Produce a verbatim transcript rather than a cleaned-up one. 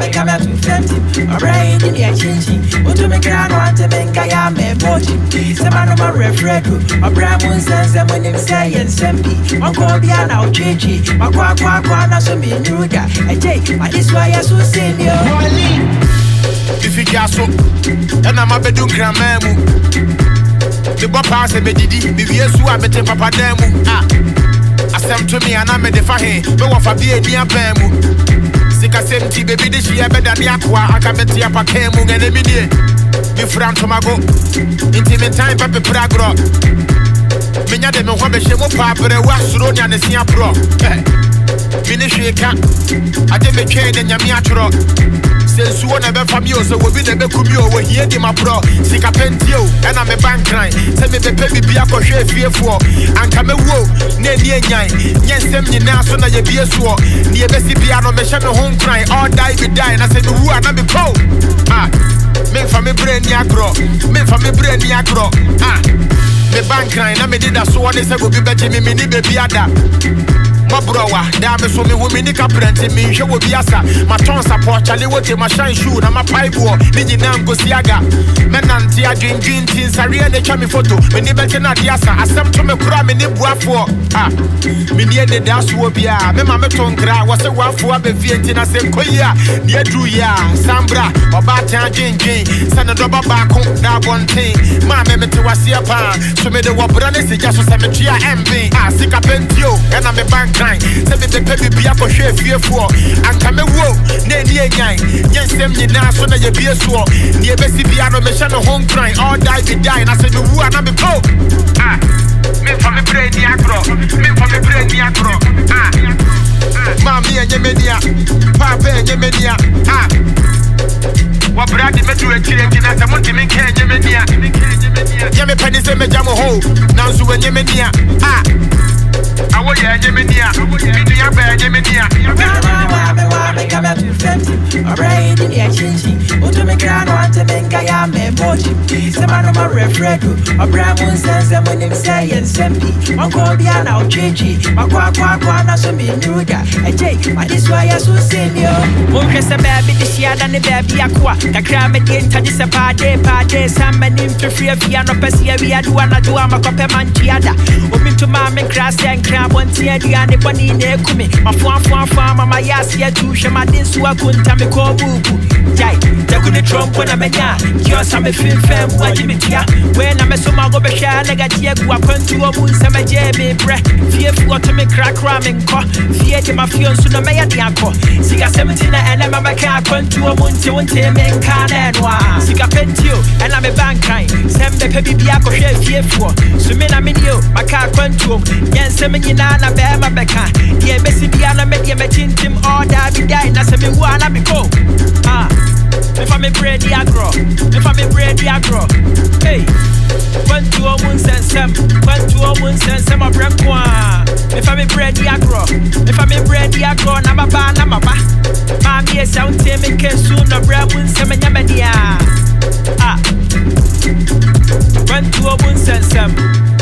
me come out to fifty. A brain in the changing. What to make a want to make I am a mochi. Some of my refredo. A brand one sense and when him say and sempi. Uncle Biana or Chichi. My quack quack quack, so me new guy. I take my this why I so senior. If you got so, and I'm a bedroom grandmamu. The papa said, Medidi, be yes, who I met Papa Demu. Ah, I sent to me and I made the fire, no one for being near Bamu. Sika seventy, baby, this year better than the aqua. I can bet you up a camu and a minute. You from Tomago, intimate time, Papa Pragro. Minya de me ho be hwemo paapere wa soro nya ne sia pro mini hweka ade me twen de nyame atoro sensuo na be fami o so obi na be kumi o wo hie di ma pro sika pentio e na me bankran se me be pe bibia ko hwe fiefo anka me wo na ni enyan nyensem nyina so na ye biesuo ni e be si bia no me hye me ho nkran all die be die na se me wu ana me ko ah me fa me brain ni agro me fa me brain ni agro ah me bank crying, I made it so one is a good baby, me, me, baby, ada. My browa, damn so me women print me, she will be asa. My tongue support, Charlie, what my shine shoe, and my pipe war, Nini Nam Gosiaga. Menanti, I drink green teens, I really chami photo, when you better not yasa, I some to me cram in the for. Ah, me near the dash will be a mamma tongue cry, was a one for a beviantin, I said, Koya, near Druya, Sambra, or Bata Jin Jin, San Adoba Bako, that one thing. Mamma, me to was here, so me the Wabranis, just a cemetery, M B. Ah, sick up pentio, and I'm a bank. Say me the baby be a for share fear for and come wo ne ni enyan nyensem nyina so na ye bie so ne besi bia no me hye no home crying all die be die na say me wu ana me ko ah me for me brain ni agro me for me brain ni agro ah mami enye menia papa enye menia ah wa bradi me do e kire kina ta monti me kan enye menia ye me pani se me jamo ho na nso enye menia ah I want you to meet me. I want you to meet me. I come out to fifty. Alright, in the changing. What to make I want to make I am a mochi. Some of my refredo. A brand one sense and when him say and sempi. Uncle Biana or Chichi. My quack quack quack, so me new guy. I take my this why I so senior. Monkey a baby this year than the baby aqua. The cram again to this a party party. Some men in to free of Fiano Pessia. We are doing a do a macape manchiada. Open to my crass and crab one tear the anybody near me. My farm farm farm, my ass here to show my dins who I couldn't tell me call boo. Jai, they couldn't trump when I'm a ya. Just I'm a film fam, what you mean? When I'm a summer go be shy, like a dear go up to a moon, some a jammy breath. Fear for to me crack ramming co. Fear to my fiance to the mayor the uncle. Sika seventeen and I'm a car point to a moon to one team and can and one. Sika pentio and I'm a bank crying. Send the baby be a cocher fear for. So me I'm in you, my car point to yes, I'm in Yana Bama Becca. Yeah, Bessie Biana made me team all that be dying. I said, me wanna be cool. Ah, if I'm a bread, the agro. If I'm a bread, the agro. Hey, one to a moon sense, some one to a moon sense, some of them. If I'm a bread, the agro. If I'm a bread, the agro, I'm a bar, I'm a bar. Mammy, sound team and can soon a bread when some in Yamania. Ah, one to a moon sense, some.